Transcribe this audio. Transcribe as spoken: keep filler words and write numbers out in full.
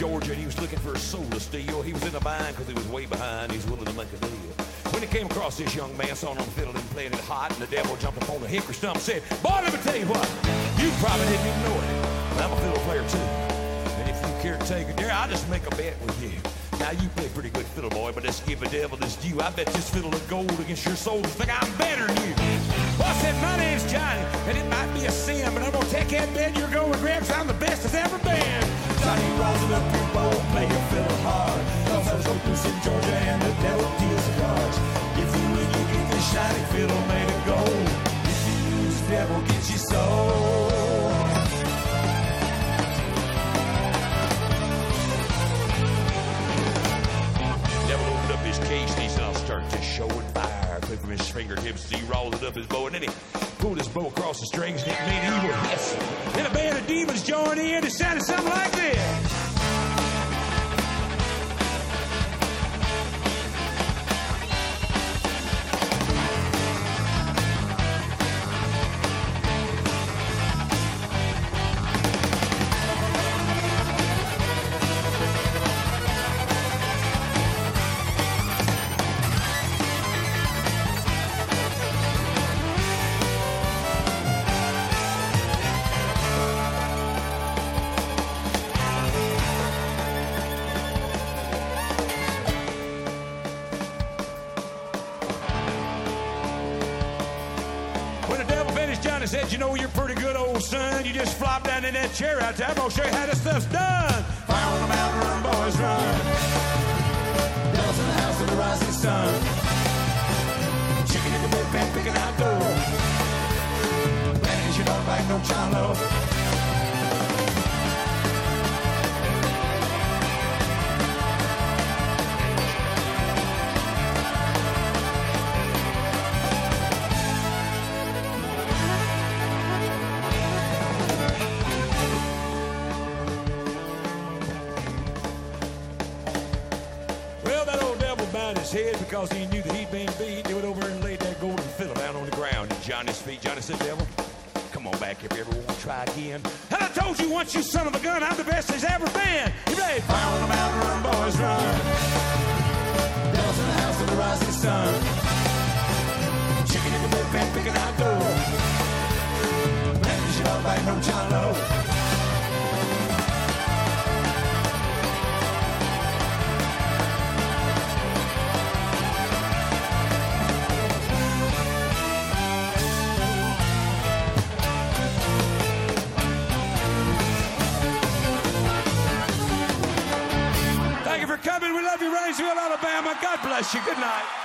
Georgia, and he was looking for a soul to steal. He was in a bind because he was way behind. He's willing to make a deal. When he came across this young man, saw him on the fiddle and playing it hot, and the devil jumped up on the hickory stump and said, boy, let me tell you what, you probably didn't even know it, but I'm a fiddle player too. And if you care to take it there, I'll just make a bet with you. Now, you play pretty good fiddle, boy, but let's give the devil this due. I bet this fiddle of gold against your soul. Think I'm better than you. Well, I said, my name's Johnny, and it might be a sin, but I'm going to take that bet you're going to grab, 'cause I'm the best that's ever been. Johnny, rising up your bow, play your fiddle hard. Cause I was hopeless in Georgia, and the devil deals the cards. If you win, you get this shiny fiddle made of gold. If you lose, the devil gets your soul. Devil opened up his case and he said, I'll start this show with fire. Clip from his fingertips, he rolled it up his bow, and then he pulled his bow across the strings, and it made evil hiss. Then a band of demons joined in. It sounded something like this. Johnny said, you know, you're pretty good, old son. You just flop down in that chair out there. I'm going to show you how this stuff's done. Fire on the mountain, run, boys, run. Devil's in the house of the rising sun. Chicken in the bedpan, picking out dough. Manage your dog like no child love. His head because he knew that he'd been beat. He went over and laid that golden fiddle down on the ground at Johnny's feet. Johnny said, devil, come on back if you ever want to try again. And I told you once, you son of a gun, I'm the best there's ever been. He played fire on the mountain, run, boys, run. Devil's in the house of the rising sun. Chicken in the bedpan, picking out dough. Man, you should all back no John Lowe. Coming. We love you, Rainsville, Alabama. God bless you. Good night.